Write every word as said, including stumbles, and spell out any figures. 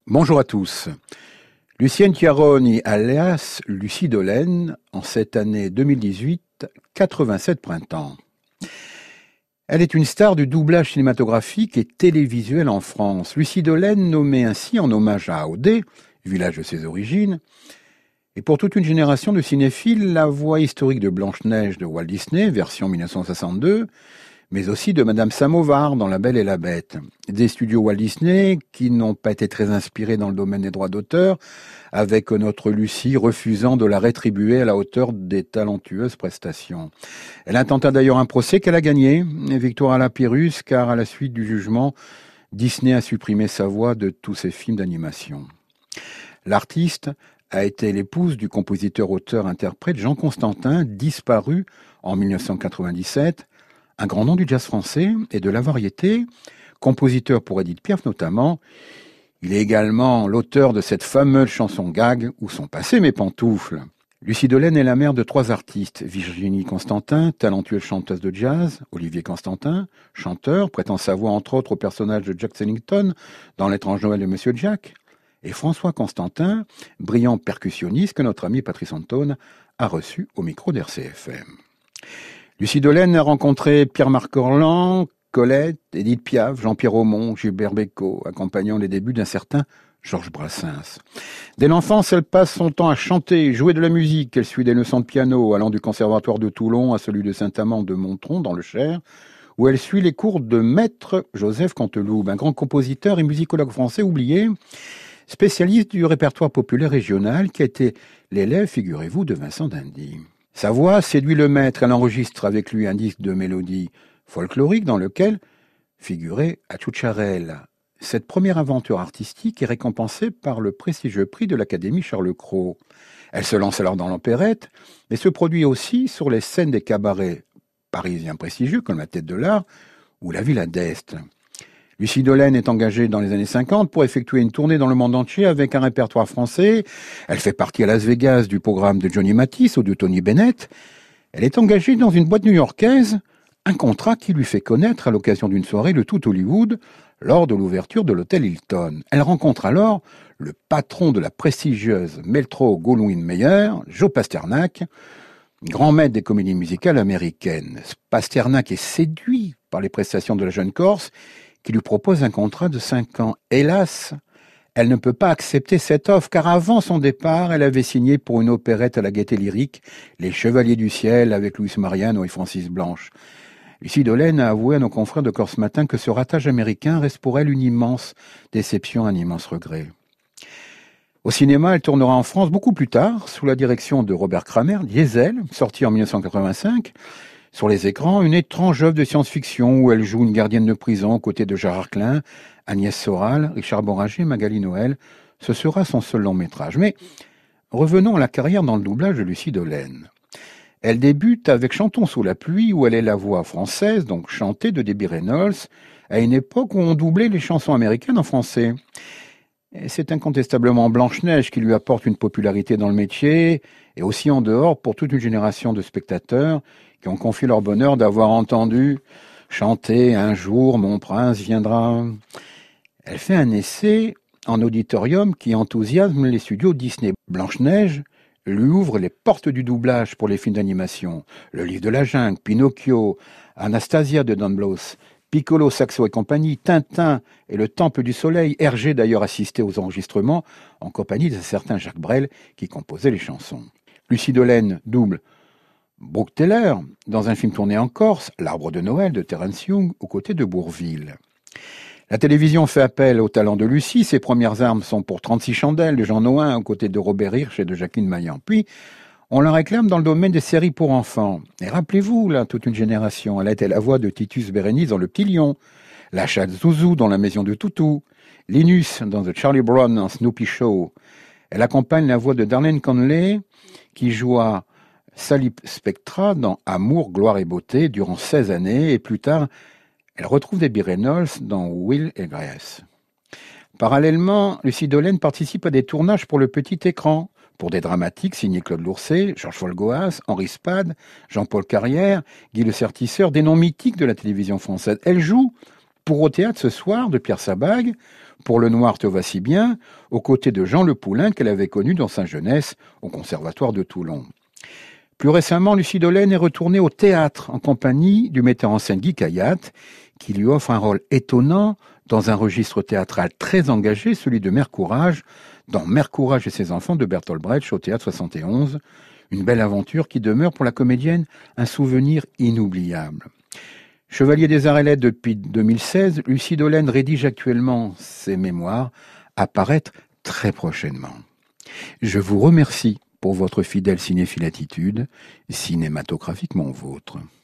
Bonjour à tous. Lucienne Chiaroni, alias Lucie Dolène, en cette année deux mille dix-huit, quatre-vingt-sept printemps. Elle est une star du doublage cinématographique et télévisuel en France. Lucie Dolène, nommée ainsi en hommage à Audet, village de ses origines, et pour toute une génération de cinéphiles, la voix historique de Blanche-Neige de Walt Disney, version mille neuf cent soixante-deux, mais aussi de Madame Samovar dans La Belle et la Bête. Des studios Walt Disney qui n'ont pas été très inspirés dans le domaine des droits d'auteur, avec notre Lucie refusant de la rétribuer à la hauteur des talentueuses prestations. Elle intenta d'ailleurs un procès qu'elle a gagné, victoire à la Pyrrhus, car à la suite du jugement, Disney a supprimé sa voix de tous ses films d'animation. L'artiste a été l'épouse du compositeur-auteur-interprète Jean Constantin, disparu en mille neuf cent quatre-vingt-dix-sept, un grand nom du jazz français et de la variété, compositeur pour Édith Piaf notamment. Il est également l'auteur de cette fameuse chanson gag « Où sont passées mes pantoufles ?» Lucie Dolène est la mère de trois artistes. Virginie Constantin, talentueuse chanteuse de jazz. Olivier Constantin, chanteur, prêtant sa voix entre autres au personnage de Jack Skellington dans L'étrange Noël de Monsieur Jack. Et François Constantin, brillant percussionniste que notre ami Patrice Antone a reçu au micro d'R C F M. Lucie Dolène a rencontré Pierre-Marc Orlan, Colette, Édith Piaf, Jean-Pierre Aumont, Gilbert Bécaud, accompagnant les débuts d'un certain Georges Brassens. Dès l'enfance, elle passe son temps à chanter, jouer de la musique. Elle suit des leçons de piano, allant du conservatoire de Toulon à celui de Saint-Amand de Montron, dans le Cher, où elle suit les cours de maître Joseph Canteloube, un grand compositeur et musicologue français oublié, spécialiste du répertoire populaire régional, qui a été l'élève, figurez-vous, de Vincent d'Indy. Sa voix séduit le maître, elle enregistre avec lui un disque de mélodie folklorique dans lequel figurait Achucharel. Cette première aventure artistique est récompensée par le prestigieux prix de l'Académie Charles Cros. Elle se lance alors dans l'opérette, mais se produit aussi sur les scènes des cabarets parisiens prestigieux comme la Tête de l'Art ou la Villa d'Est. Lucie Dolène est engagée dans les années cinquante pour effectuer une tournée dans le monde entier avec un répertoire français. Elle fait partie à Las Vegas du programme de Johnny Matisse ou de Tony Bennett. Elle est engagée dans une boîte new-yorkaise, un contrat qui lui fait connaître à l'occasion d'une soirée le tout Hollywood lors de l'ouverture de l'hôtel Hilton. Elle rencontre alors le patron de la prestigieuse Metro-Goldwyn-Mayer, Joe Pasternak, grand maître des comédies musicales américaines. Pasternak est séduit par les prestations de la jeune Corse qui lui propose un contrat de cinq ans. Hélas, elle ne peut pas accepter cette offre, car avant son départ, elle avait signé pour une opérette à la gaieté lyrique, Les Chevaliers du Ciel, avec Luis Mariano et Francis Blanche. Lucie Dolène a avoué à nos confrères de Corse Matin que ce ratage américain reste pour elle une immense déception, un immense regret. Au cinéma, elle tournera en France beaucoup plus tard, sous la direction de Robert Kramer, Diesel, sorti en mille neuf cent quatre-vingt-cinq, sur les écrans, une étrange œuvre de science-fiction où elle joue une gardienne de prison aux côtés de Gérard Klein, Agnès Soral, Richard Boragé, Magali Noël. Ce sera son seul long métrage. Mais revenons à la carrière dans le doublage de Lucie Dolène. Elle débute avec Chantons sous la pluie, où elle est la voix française, donc chantée de Debbie Reynolds, à une époque où on doublait les chansons américaines en français. Et c'est incontestablement Blanche-Neige qui lui apporte une popularité dans le métier, et aussi en dehors pour toute une génération de spectateurs qui ont confié leur bonheur d'avoir entendu chanter « Un jour, mon prince viendra ». Elle fait un essai en auditorium qui enthousiasme les studios Disney. Blanche-Neige lui ouvre les portes du doublage pour les films d'animation. Le Livre de la Jungle, Pinocchio, Anastasia de Don Bluth, Piccolo, Saxo et compagnie, Tintin et Le Temple du Soleil. Hergé d'ailleurs assistait aux enregistrements en compagnie d'un certain Jacques Brel qui composait les chansons. Lucie Dolène double Brooke Taylor dans un film tourné en Corse, L'Arbre de Noël de Terence Young, aux côtés de Bourvil. La télévision fait appel au talent de Lucie. Ses premières armes sont pour trente-six chandelles de Jean Nohain, aux côtés de Robert Hirsch et de Jacqueline Maillan. Puis, on la réclame dans le domaine des séries pour enfants. Et rappelez-vous, là, toute une génération, elle a été la voix de Titus Bérénice dans Le Petit Lion, la chatte Zouzou dans La Maison de Toutou, Linus dans The Charlie Brown en Snoopy Show. Elle accompagne la voix de Darlene Conley, qui joua Sally Spectra dans Amour, gloire et beauté durant seize années, et plus tard, elle retrouve Debbie Reynolds dans Will et Grace. Parallèlement, Lucie Dolène participe à des tournages pour le petit écran, pour des dramatiques signés Claude Lourcet, Georges Folgoas, Henri Spade, Jean-Paul Carrière, Guy Le Sertisseur, des noms mythiques de la télévision française. Elle joue pour Au théâtre ce soir de Pierre Sabag, pour le noir te voici bien, aux côtés de Jean Le Poulain qu'elle avait connu dans sa jeunesse au Conservatoire de Toulon. Plus récemment, Lucie Dolène est retournée au théâtre en compagnie du metteur en scène Guy Kayat, qui lui offre un rôle étonnant dans un registre théâtral très engagé, celui de Mère Courage, dans Mère Courage et ses enfants de Bertolt Brecht au Théâtre soixante et onze, une belle aventure qui demeure pour la comédienne un souvenir inoubliable. Chevalier des Arts et Lettres depuis deux mille seize, Lucie Dolène rédige actuellement ses mémoires, à paraître très prochainement. Je vous remercie pour votre fidèle cinéphilatitude, cinématographiquement vôtre.